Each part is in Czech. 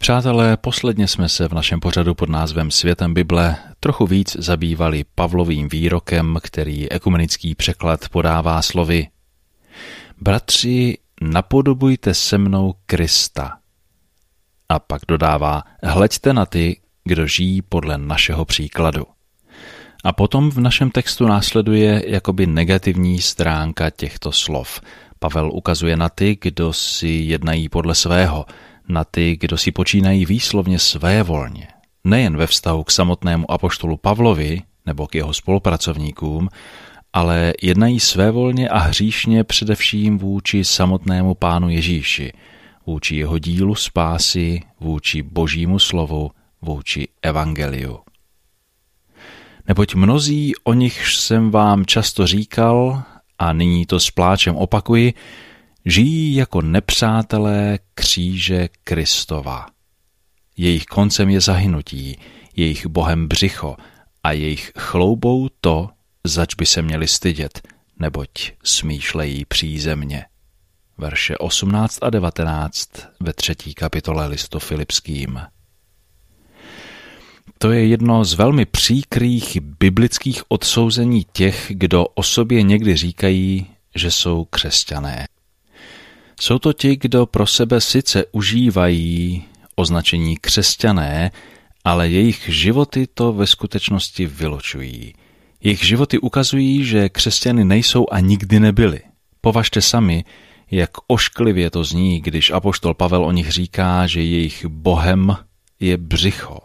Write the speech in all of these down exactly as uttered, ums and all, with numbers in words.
Přátelé, posledně jsme se v našem pořadu pod názvem Světem Bible trochu víc zabývali Pavlovým výrokem, který ekumenický překlad podává slovy: Bratři, napodobujte se mnou Krista. A pak dodává: hleďte na ty, kdo žijí podle našeho příkladu. A potom v našem textu následuje jakoby negativní stránka těchto slov. Pavel ukazuje na ty, kdo si jednají podle svého, na ty, kdo si počínají výslovně svévolně. Nejen ve vztahu k samotnému apoštolu Pavlovi nebo k jeho spolupracovníkům, ale jednají svévolně a hříšně především vůči samotnému Pánu Ježíši, vůči jeho dílu spásy, vůči Božímu slovu, vůči evangeliu. Neboť mnozí, o nichž jsem vám často říkal, a nyní to s pláčem opakuji, žijí jako nepřátelé kříže Kristova. Jejich koncem je zahynutí, jejich bohem břicho a jejich chloubou to, zač by se měli stydět, neboť smýšlejí přízemně. Verše osmnáct a devatenáct ve třetí kapitole listu Filipským. To je jedno z velmi příkrých biblických odsouzení těch, kdo o sobě někdy říkají, že jsou křesťané. Jsou to ti, kdo pro sebe sice užívají označení křesťané, ale jejich životy to ve skutečnosti vylučují. Jejich životy ukazují, že křesťany nejsou a nikdy nebyli. Považte sami, jak ošklivě to zní, když apoštol Pavel o nich říká, že jejich bohem je břicho.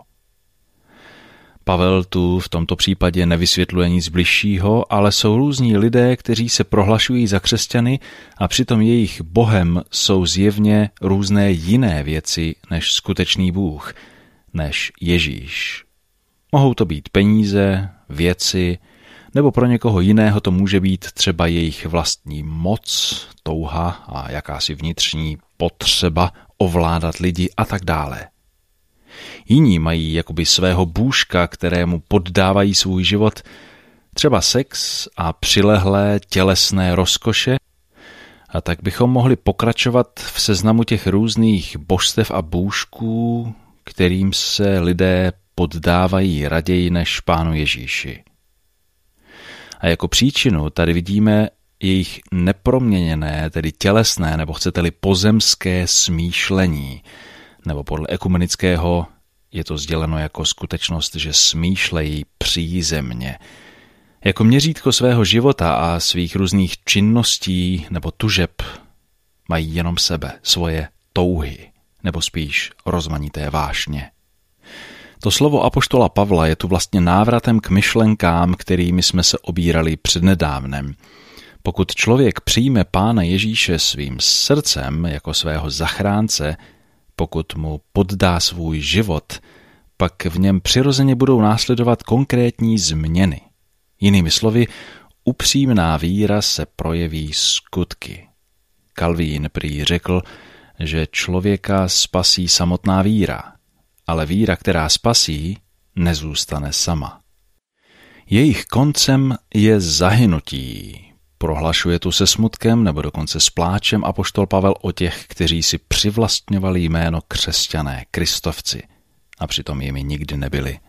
Pavel tu v tomto případě nevysvětluje nic bližšího, ale jsou různí lidé, kteří se prohlašují za křesťany a přitom jejich bohem jsou zjevně různé jiné věci než skutečný Bůh, než Ježíš. Mohou to být peníze, věci, nebo pro někoho jiného to může být třeba jejich vlastní moc, touha a jakási vnitřní potřeba ovládat lidi a tak dále. Jiní mají jakoby svého bůžka, kterému poddávají svůj život, třeba sex a přilehlé tělesné rozkoše, a tak bychom mohli pokračovat v seznamu těch různých božstev a bůžků, kterým se lidé poddávají raději než Pánu Ježíši. A jako příčinu tady vidíme jejich neproměněné, tedy tělesné, nebo chcete-li pozemské smýšlení, nebo podle ekumenického je to sděleno jako skutečnost, že smýšlejí přízemně. Jako měřítko svého života a svých různých činností nebo tužeb mají jenom sebe, svoje touhy, nebo spíš rozmanité vášně. To slovo apoštola Pavla je tu vlastně návratem k myšlenkám, kterými jsme se obírali přednedávnem. Pokud člověk přijme Pána Ježíše svým srdcem jako svého zachránce, pokud mu poddá svůj život, pak v něm přirozeně budou následovat konkrétní změny. Jinými slovy, upřímná víra se projeví skutky. Kalvín prý řekl, že člověka spasí samotná víra, ale víra, která spasí, nezůstane sama. Jejich koncem je zahynutí. Prohlašuje tu se smutkem nebo dokonce s pláčem apoštol Pavel o těch, kteří si přivlastňovali jméno křesťané, kristovci, a přitom jimi nikdy nebyli.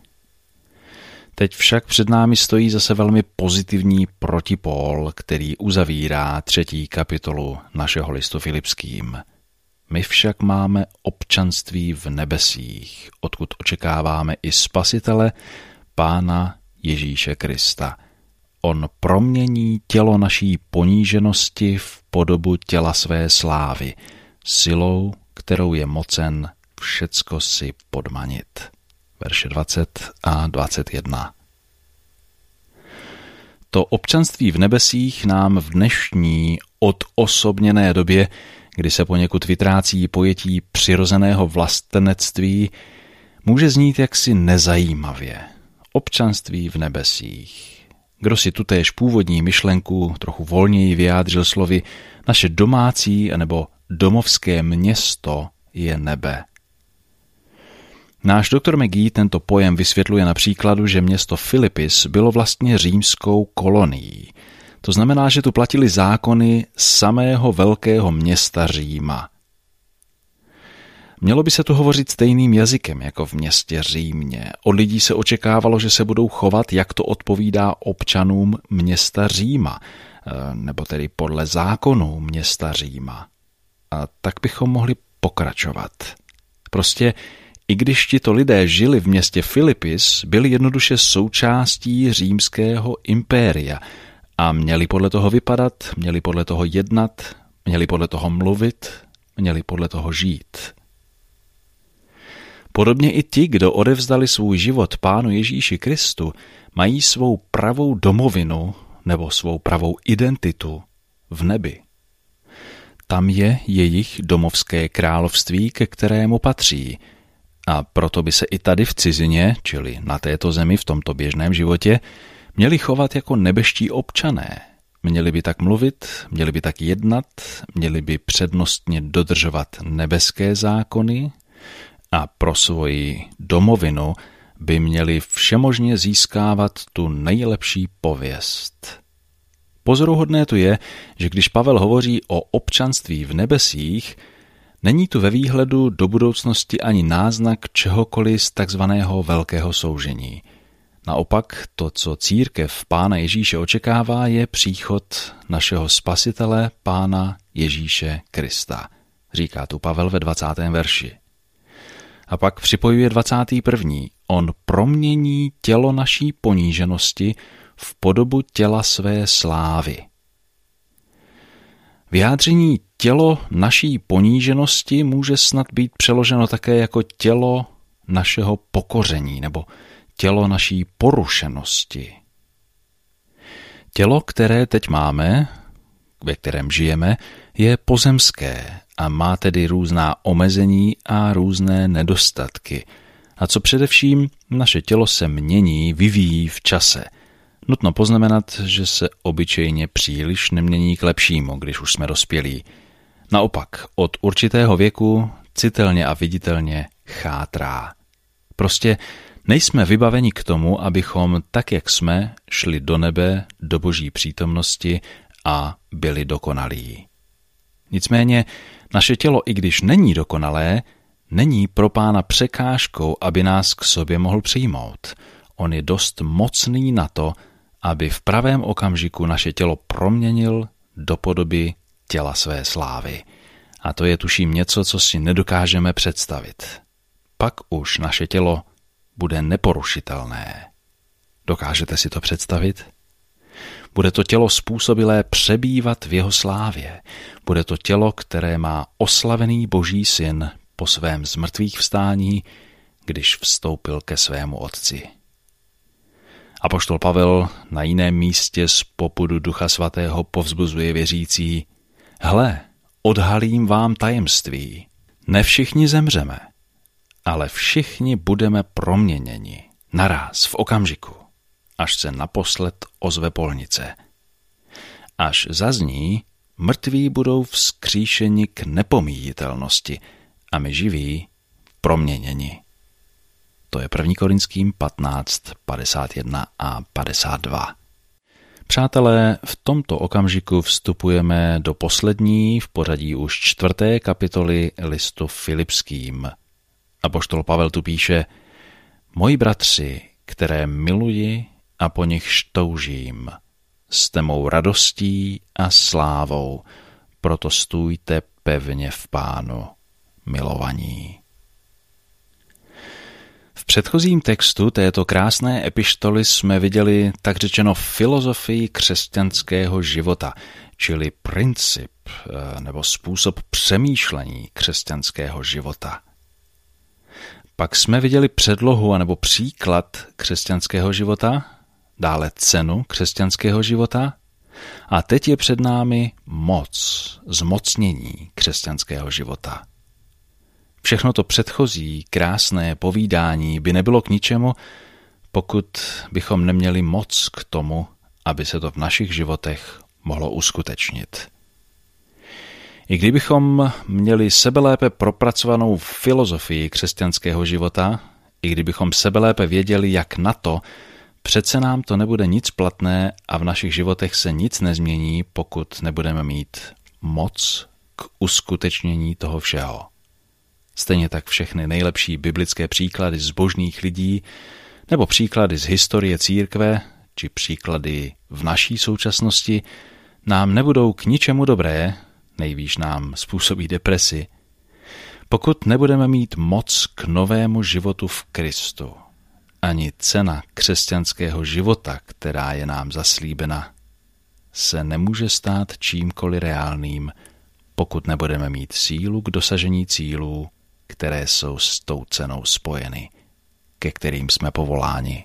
Teď však před námi stojí zase velmi pozitivní protipól, který uzavírá třetí kapitolu našeho listu Filipským. My však máme občanství v nebesích, odkud očekáváme i Spasitele, Pána Ježíše Krista. On promění tělo naší poníženosti v podobu těla své slávy, silou, kterou je mocen všecko si podmanit. Verše dvacet a dvacet jedna. To občanství v nebesích nám v dnešní odosobněné době, kdy se poněkud vytrácí pojetí přirozeného vlastenectví, může znít jaksi nezajímavě. Občanství v nebesích. Kdo si tutéž původní myšlenku trochu volněji vyjádřil slovy naše domácí nebo domovské město je nebe. Náš doktor McGee tento pojem vysvětluje na příkladu, že město Filipis bylo vlastně římskou kolonií. To znamená, že tu platily zákony samého velkého města Říma. Mělo by se tu hovořit stejným jazykem jako v městě Římě. Od lidí se očekávalo, že se budou chovat, jak to odpovídá občanům města Říma, nebo tedy podle zákonů města Říma. A tak bychom mohli pokračovat. Prostě i když tito lidé žili v městě Filipis, byli jednoduše součástí římského impéria a měli podle toho vypadat, měli podle toho jednat, měli podle toho mluvit, měli podle toho žít. Podobně i ti, kdo odevzdali svůj život Pánu Ježíši Kristu, mají svou pravou domovinu nebo svou pravou identitu v nebi. Tam je jejich domovské království, ke kterému patří. A proto by se i tady v cizině, čili na této zemi v tomto běžném životě, měli chovat jako nebeští občané. Měli by tak mluvit, měli by tak jednat, měli by přednostně dodržovat nebeské zákony a pro svoji domovinu by měli všemožně získávat tu nejlepší pověst. Pozoruhodné tu je, že když Pavel hovoří o občanství v nebesích, není tu ve výhledu do budoucnosti ani náznak čehokoliv z takzvaného velkého soužení. Naopak to, co církev Pána Ježíše očekává, je příchod našeho Spasitele Pána Ježíše Krista. Říká tu Pavel ve dvacátém verši. A pak připojuje dvacátý první. On promění tělo naší poníženosti v podobu těla své slávy. Vyjádření tělo naší poníženosti může snad být přeloženo také jako tělo našeho pokoření nebo tělo naší porušenosti. Tělo, které teď máme, ve kterém žijeme, je pozemské a má tedy různá omezení a různé nedostatky. A co především, naše tělo se mění, vyvíjí v čase. Nutno poznamenat, že se obyčejně příliš nemění k lepšímu, když už jsme dospělí. Naopak, od určitého věku citelně a viditelně chátrá. Prostě nejsme vybaveni k tomu, abychom tak, jak jsme, šli do nebe, do Boží přítomnosti a byli dokonalí. Nicméně naše tělo, i když není dokonalé, není pro Pána překážkou, aby nás k sobě mohl přijmout. On je dost mocný na to, aby v pravém okamžiku naše tělo proměnil do podoby těla své slávy. A to je tuším něco, co si nedokážeme představit. Pak už naše tělo bude neporušitelné. Dokážete si to představit? Bude to tělo způsobilé přebývat v jeho slávě. Bude to tělo, které má oslavený Boží syn po svém zmrtvých vstání, když vstoupil ke svému otci. Apoštol Pavel na jiném místě z popudu Ducha Svatého povzbuzuje věřící: Hle, odhalím vám tajemství. Ne všichni zemřeme, ale všichni budeme proměněni. Naráz, v okamžiku, až se naposled ozve polnice. Až zazní, mrtví budou vzkříšeni k nepomíjitelnosti a my živí proměněni. To je první Korinským patnáct, padesát jedna a padesát dva. Přátelé, v tomto okamžiku vstupujeme do poslední, v pořadí už čtvrté kapitoly listu Filipským. Apoštol Pavel tu píše: Moji bratři, které miluji a po nichž toužím, jste mou radostí a slávou, proto stůjte pevně v Pánu, milovaní. V předchozím textu této krásné epištoly jsme viděli tak řečeno filozofii křesťanského života, čili princip nebo způsob přemýšlení křesťanského života. Pak jsme viděli předlohu anebo příklad křesťanského života, dále cenu křesťanského života a teď je před námi moc, zmocnění křesťanského života. Všechno to předchozí krásné povídání by nebylo k ničemu, pokud bychom neměli moc k tomu, aby se to v našich životech mohlo uskutečnit. I kdybychom měli sebelépe propracovanou filozofii křesťanského života, i kdybychom sebelépe věděli, jak na to, přece nám to nebude nic platné a v našich životech se nic nezmění, pokud nebudeme mít moc k uskutečnění toho všeho. Stejně tak všechny nejlepší biblické příklady zbožných lidí nebo příklady z historie církve či příklady v naší současnosti nám nebudou k ničemu dobré, nejvíš nám způsobí depresi, pokud nebudeme mít moc k novému životu v Kristu. Ani cena křesťanského života, která je nám zaslíbena, se nemůže stát čímkoliv reálným, pokud nebudeme mít sílu k dosažení cílů, které jsou s tou cenou spojeny, ke kterým jsme povoláni.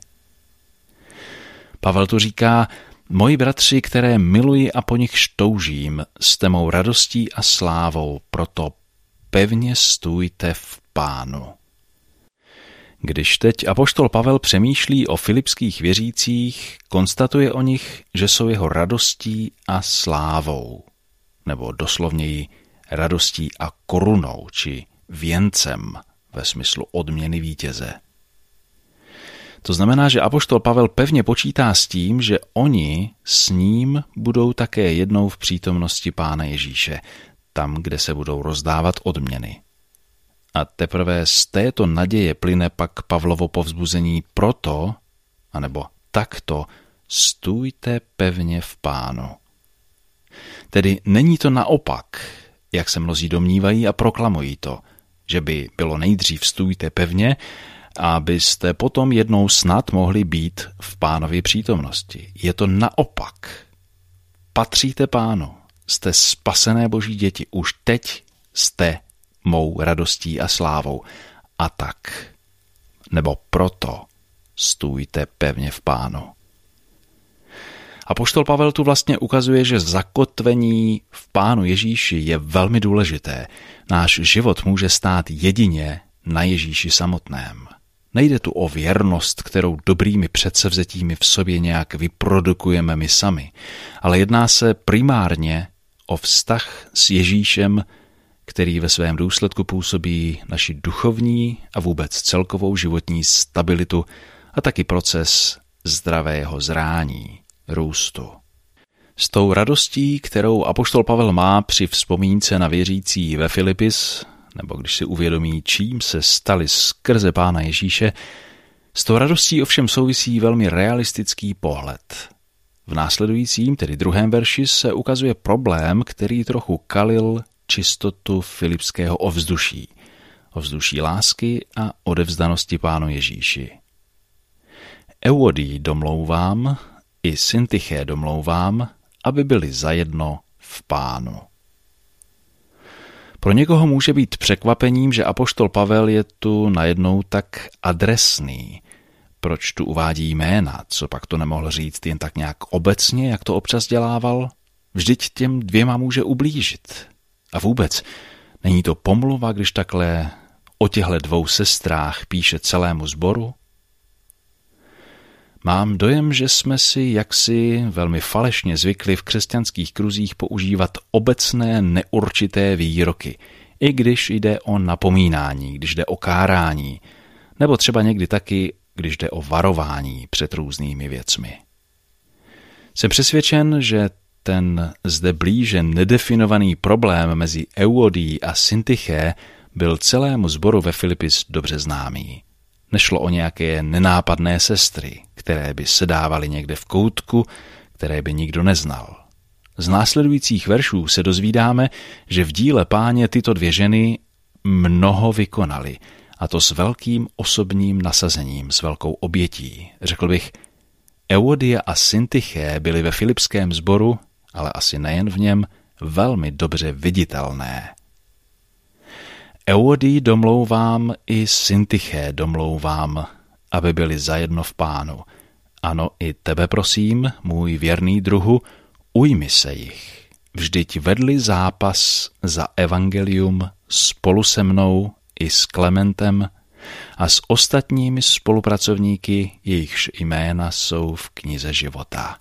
Pavel tu říká, moji bratři, které miluji a po nich toužím, jste mou radostí a slávou, proto pevně stůjte v Pánu. Když teď apoštol Pavel přemýšlí o filipských věřících, konstatuje o nich, že jsou jeho radostí a slávou, nebo doslovněji radostí a korunou, či věncem ve smyslu odměny vítěze. To znamená, že apoštol Pavel pevně počítá s tím, že oni s ním budou také jednou v přítomnosti Pána Ježíše, tam, kde se budou rozdávat odměny. A teprve z této naděje plyne pak Pavlovo povzbuzení proto, anebo takto, stůjte pevně v Pánu. Tedy není to naopak, jak se mnozí domnívají a proklamují to, že by bylo nejdřív stůjte pevně, abyste potom jednou snad mohli být v Pánově přítomnosti. Je to naopak. Patříte Pánu, jste spasené Boží děti, už teď jste mou radostí a slávou. A tak, nebo proto, stůjte pevně v Pánu. Apoštol Pavel tu vlastně ukazuje, že zakotvení v Pánu Ježíši je velmi důležité. Náš život může stát jedině na Ježíši samotném. Nejde tu o věrnost, kterou dobrými předsevzetími v sobě nějak vyprodukujeme my sami, ale jedná se primárně o vztah s Ježíšem, který ve svém důsledku působí naši duchovní a vůbec celkovou životní stabilitu a taky proces zdravého zrání, růstu. S tou radostí, kterou apoštol Pavel má při vzpomínce na věřící ve Filipis, nebo když si uvědomí, čím se stali skrze Pána Ježíše, s tou radostí ovšem souvisí velmi realistický pohled. V následujícím, tedy druhém verši, se ukazuje problém, který trochu kalil čistotu filipského ovzduší, ovzduší lásky a odevzdanosti Pánu Ježíši. Euodii domlouvám, i Syntyché domlouvám, aby byli zajedno v Pánu. Pro někoho může být překvapením, že apoštol Pavel je tu najednou tak adresný. Proč tu uvádí jména, co pak to nemohl říct jen tak nějak obecně, jak to občas dělával? Vždyť těm dvěma může ublížit. A vůbec, není to pomluva, když takhle o těchto dvou sestrách píše celému sboru? Mám dojem, že jsme si jaksi velmi falešně zvykli v křesťanských kruzích používat obecné neurčité výroky, i když jde o napomínání, když jde o kárání, nebo třeba někdy taky, když jde o varování před různými věcmi. Jsem přesvědčen, že ten zde blíže nedefinovaný problém mezi Euodií a Syntyché byl celému sboru ve Filipis dobře známý. Nešlo o nějaké nenápadné sestry, které by sedávaly někde v koutku, které by nikdo neznal. Z následujících veršů se dozvídáme, že v díle Páně tyto dvě ženy mnoho vykonaly, a to s velkým osobním nasazením, s velkou obětí. Řekl bych, Euodia a Syntyché byly ve filipském sboru, ale asi nejen v něm, velmi dobře viditelné. Euodii domlouvám i Syntyché domlouvám, aby byli zajedno v Pánu. Ano, i tebe prosím, můj věrný druhu, ujmi se jich. Vždyť vedli zápas za evangelium spolu se mnou i s Klementem a s ostatními spolupracovníky, jejichž jména jsou v knize života.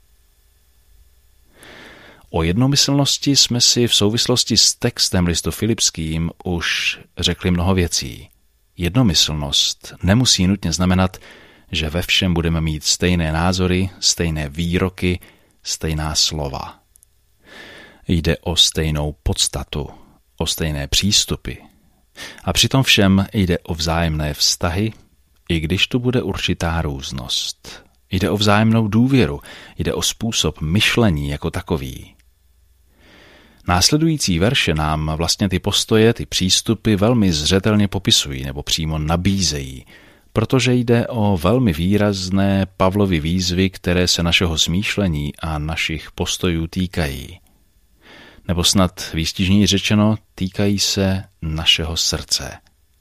O jednomyslnosti jsme si v souvislosti s textem listu Filipským už řekli mnoho věcí. Jednomyslnost nemusí nutně znamenat, že ve všem budeme mít stejné názory, stejné výroky, stejná slova. Jde o stejnou podstatu, o stejné přístupy, A přitom všem jde o vzájemné vztahy, i když tu bude určitá různost. Jde o vzájemnou důvěru, jde o způsob myšlení jako takový. Následující verše nám vlastně ty postoje, ty přístupy velmi zřetelně popisují nebo přímo nabízejí, protože jde o velmi výrazné Pavlovy výzvy, které se našeho smýšlení a našich postojů týkají. Nebo snad výstižněji řečeno, týkají se našeho srdce.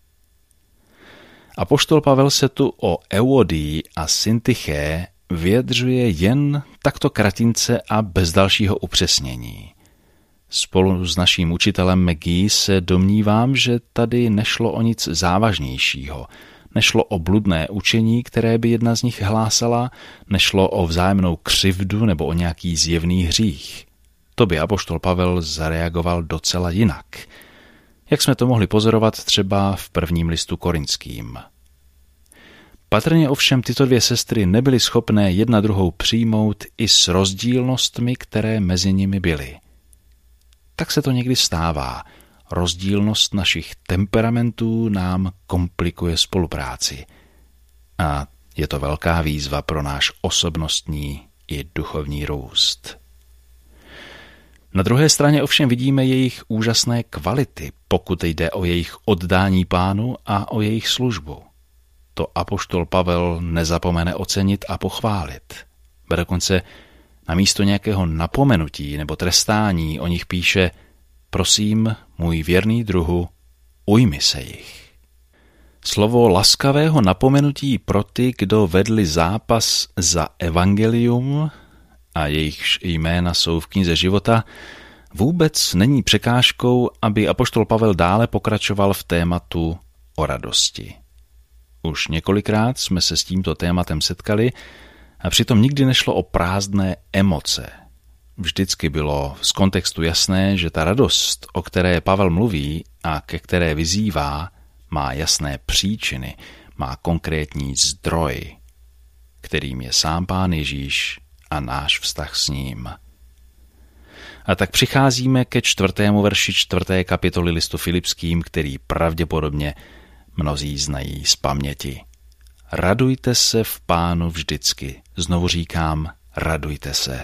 Apoštol Pavel se tu o Euodii a Syntyché vyjadřuje jen takto kratince a bez dalšího upřesnění. Spolu s naším učitelem McGee se domnívám, že tady nešlo o nic závažnějšího. Nešlo o bludné učení, které by jedna z nich hlásala, nešlo o vzájemnou křivdu nebo o nějaký zjevný hřích. To by apoštol Pavel zareagoval docela jinak, jak jsme to mohli pozorovat třeba v prvním listu Korinským. Patrně ovšem tyto dvě sestry nebyly schopné jedna druhou přijmout i s rozdílnostmi, které mezi nimi byly. Tak se to někdy stává. Rozdílnost našich temperamentů nám komplikuje spolupráci. A je to velká výzva pro náš osobnostní i duchovní růst. Na druhé straně ovšem vidíme jejich úžasné kvality, pokud jde o jejich oddání Pánu a o jejich službu. To apoštol Pavel nezapomene ocenit a pochválit. Ba dokonce namísto nějakého napomenutí nebo trestání o nich píše: prosím, můj věrný druhu, ujmi se jich. Slovo laskavého napomenutí pro ty, kdo vedli zápas za evangelium a jejichž jména jsou v knize života, vůbec není překážkou, aby apoštol Pavel dále pokračoval v tématu o radosti. Už několikrát jsme se s tímto tématem setkali a přitom nikdy nešlo o prázdné emoce. Vždycky bylo z kontextu jasné, že ta radost, o které Pavel mluví a ke které vyzývá, má jasné příčiny, má konkrétní zdroj, kterým je sám Pán Ježíš a náš vztah s ním. A tak přicházíme ke čtvrtému verši čtvrté kapitoly listu Filipským, který pravděpodobně mnozí znají z paměti. Radujte se v Pánu vždycky. Znovu říkám, radujte se.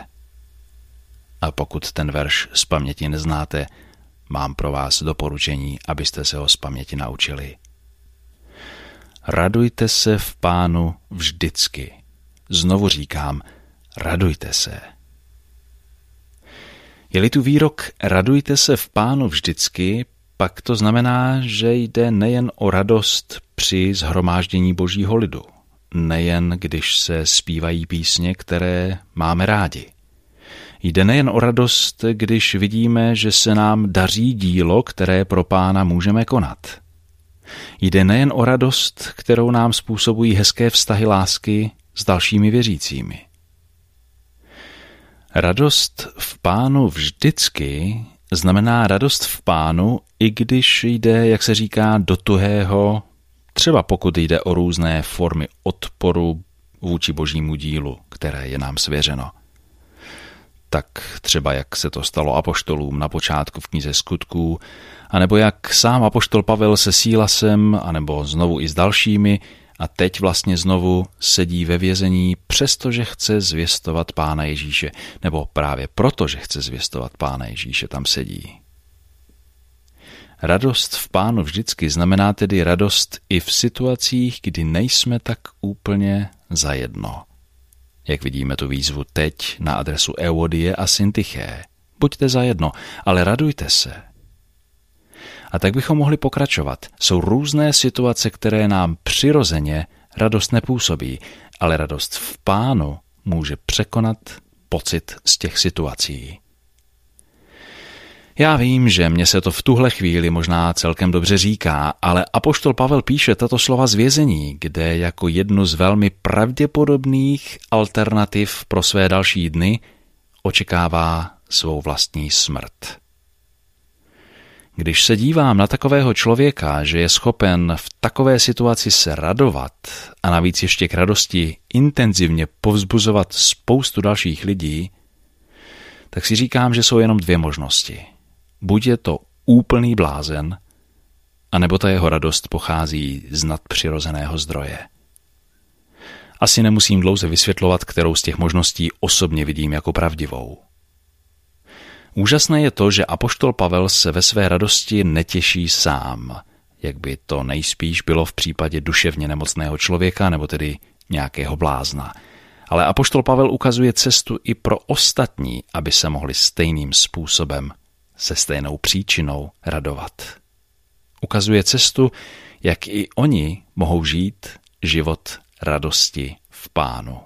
A pokud ten verš z paměti neznáte, mám pro vás doporučení, abyste se ho z paměti naučili. Radujte se v Pánu vždycky. Znovu říkám, radujte se. Je-li tu výrok radujte se v Pánu vždycky, pak to znamená, že jde nejen o radost při shromáždění Božího lidu, nejen když se zpívají písně, které máme rádi. Jde nejen o radost, když vidíme, že se nám daří dílo, které pro Pána můžeme konat. Jde nejen o radost, kterou nám způsobují hezké vztahy lásky s dalšími věřícími. Radost v Pánu vždycky znamená radost v Pánu, i když jde, jak se říká, do tuhého, třeba pokud jde o různé formy odporu vůči Božímu dílu, které je nám svěřeno. Tak třeba jak se to stalo apoštolům na počátku v knize Skutků, anebo jak sám apoštol Pavel se Sílasem, anebo znovu i s dalšími, a teď vlastně znovu sedí ve vězení, přestože chce zvěstovat Pána Ježíše, nebo právě proto, že chce zvěstovat Pána Ježíše, tam sedí. Radost v Pánu vždycky znamená tedy radost i v situacích, kdy nejsme tak úplně zajedno. Jak vidíme tu výzvu teď na adresu Euodie a Syntyché. Buďte zajedno, ale radujte se. A tak bychom mohli pokračovat. Jsou různé situace, které nám přirozeně radost nepůsobí, ale radost v Pánu může překonat pocit z těch situací. Já vím, že mně se to v tuhle chvíli možná celkem dobře říká, ale apoštol Pavel píše tato slova z vězení, kde jako jednu z velmi pravděpodobných alternativ pro své další dny očekává svou vlastní smrt. Když se dívám na takového člověka, že je schopen v takové situaci se radovat a navíc ještě k radosti intenzivně povzbuzovat spoustu dalších lidí, tak si říkám, že jsou jenom dvě možnosti. Buď je to úplný blázen, anebo ta jeho radost pochází z nadpřirozeného zdroje. Asi nemusím dlouze vysvětlovat, kterou z těch možností osobně vidím jako pravdivou. Úžasné je to, že apoštol Pavel se ve své radosti netěší sám, jak by to nejspíš bylo v případě duševně nemocného člověka nebo tedy nějakého blázna. Ale apoštol Pavel ukazuje cestu i pro ostatní, aby se mohli stejným způsobem, se stejnou příčinou radovat. Ukazuje cestu, jak i oni mohou žít život radosti v Pánu.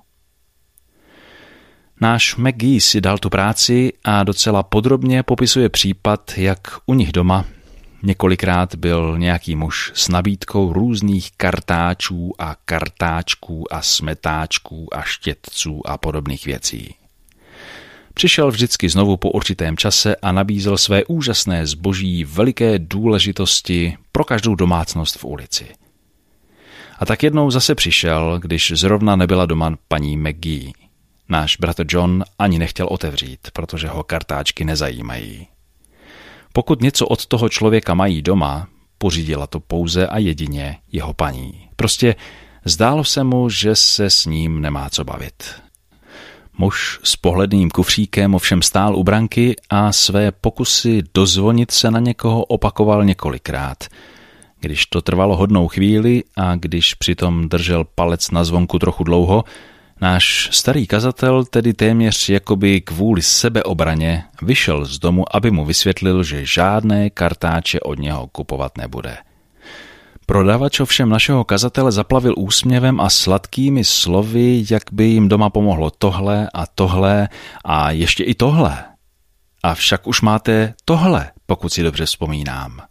Náš McGee si dal tu práci a docela podrobně popisuje případ, jak u nich doma několikrát byl nějaký muž s nabídkou různých kartáčů a kartáčků a smetáčků a štětců a podobných věcí. Přišel vždycky znovu po určitém čase a nabízel své úžasné zboží veliké důležitosti pro každou domácnost v ulici. A tak jednou zase přišel, když zrovna nebyla doma paní McGee. Náš bratr John ani nechtěl otevřít, protože ho kartáčky nezajímají. Pokud něco od toho člověka mají doma, pořídila to pouze a jedině jeho paní. Prostě zdálo se mu, že se s ním nemá co bavit. Muž s pohledným kufříkem ovšem stál u branky a své pokusy dozvonit se na někoho opakoval několikrát. Když to trvalo hodnou chvíli a když přitom držel palec na zvonku trochu dlouho, náš starý kazatel tedy téměř jakoby kvůli sebeobraně vyšel z domu, aby mu vysvětlil, že žádné kartáče od něho kupovat nebude. Prodavač ovšem našeho kazatele zaplavil úsměvem a sladkými slovy, jak by jim doma pomohlo tohle a tohle a ještě i tohle. A však už máte tohle, pokud si dobře vzpomínám.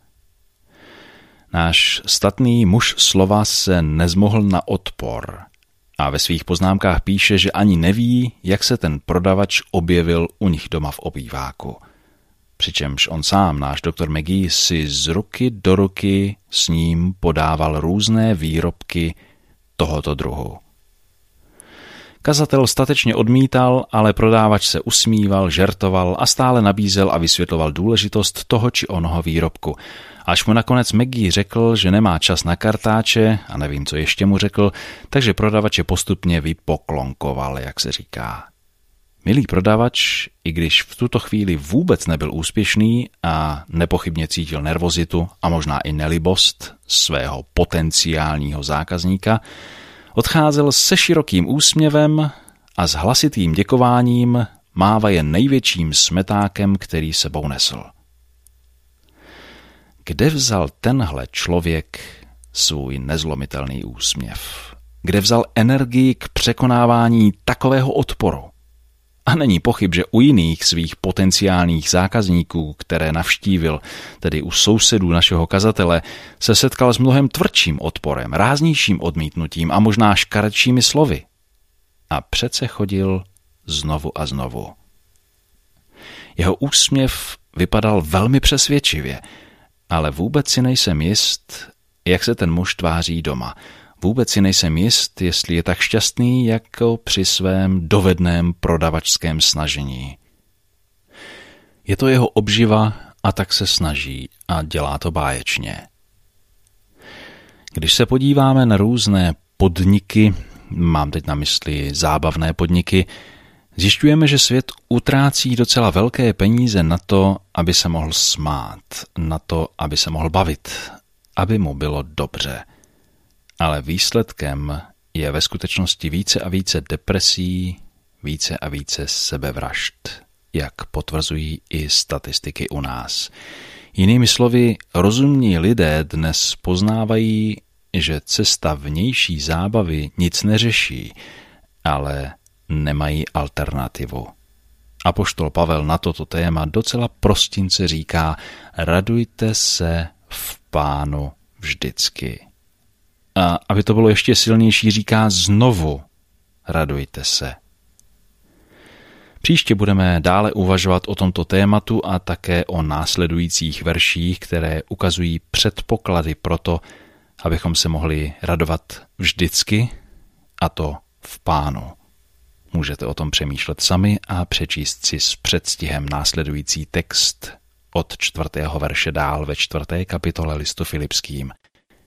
Náš statný muž slova se nezmohl na odpor a ve svých poznámkách píše, že ani neví, jak se ten prodavač objevil u nich doma v obýváku. Přičemž on sám, náš doktor McGee, si z ruky do ruky s ním podával různé výrobky tohoto druhu. Kazatel statečně odmítal, ale prodávač se usmíval, žertoval a stále nabízel a vysvětloval důležitost toho či onoho výrobku. Až mu nakonec McGee řekl, že nemá čas na kartáče a nevím, co ještě mu řekl, takže prodavače postupně vypoklonkoval, jak se říká. Milý prodavač, i když v tuto chvíli vůbec nebyl úspěšný a nepochybně cítil nervozitu a možná i nelibost svého potenciálního zákazníka, odcházel se širokým úsměvem a s hlasitým děkováním mávaje největším smetákem, který sebou nesl. Kde vzal tenhle člověk svůj nezlomitelný úsměv? Kde vzal energii k překonávání takového odporu? A není pochyb, že u jiných svých potenciálních zákazníků, které navštívil, tedy u sousedů našeho kazatele, se setkal s mnohem tvrdším odporem, ráznějším odmítnutím a možná škaredšími slovy. A přece chodil znovu a znovu. Jeho úsměv vypadal velmi přesvědčivě, ale vůbec si nejsem jist, jak se ten muž tváří doma. Vůbec si nejsem jist, jestli je tak šťastný, jako při svém dovedném prodavačském snažení. Je to jeho obživa a tak se snaží a dělá to báječně. Když se podíváme na různé podniky, mám teď na mysli zábavné podniky, zjišťujeme, že svět utrácí docela velké peníze na to, aby se mohl smát, na to, aby se mohl bavit, aby mu bylo dobře. Ale výsledkem je ve skutečnosti více a více depresí, více a více sebevražd, jak potvrzují i statistiky u nás. Jinými slovy, rozumní lidé dnes poznávají, že cesta vnější zábavy nic neřeší, ale nemají alternativu. Apoštol Pavel na toto téma docela prostince říká: radujte se v Pánu vždycky. A aby to bylo ještě silnější, říká znovu: radujte se. Příště budeme dále uvažovat o tomto tématu a také o následujících verších, které ukazují předpoklady pro to, abychom se mohli radovat vždycky, a to v Pánu. Můžete o tom přemýšlet sami a přečíst si s předstihem následující text od čtvrtého verše dál ve čtvrté kapitole listu Filipským.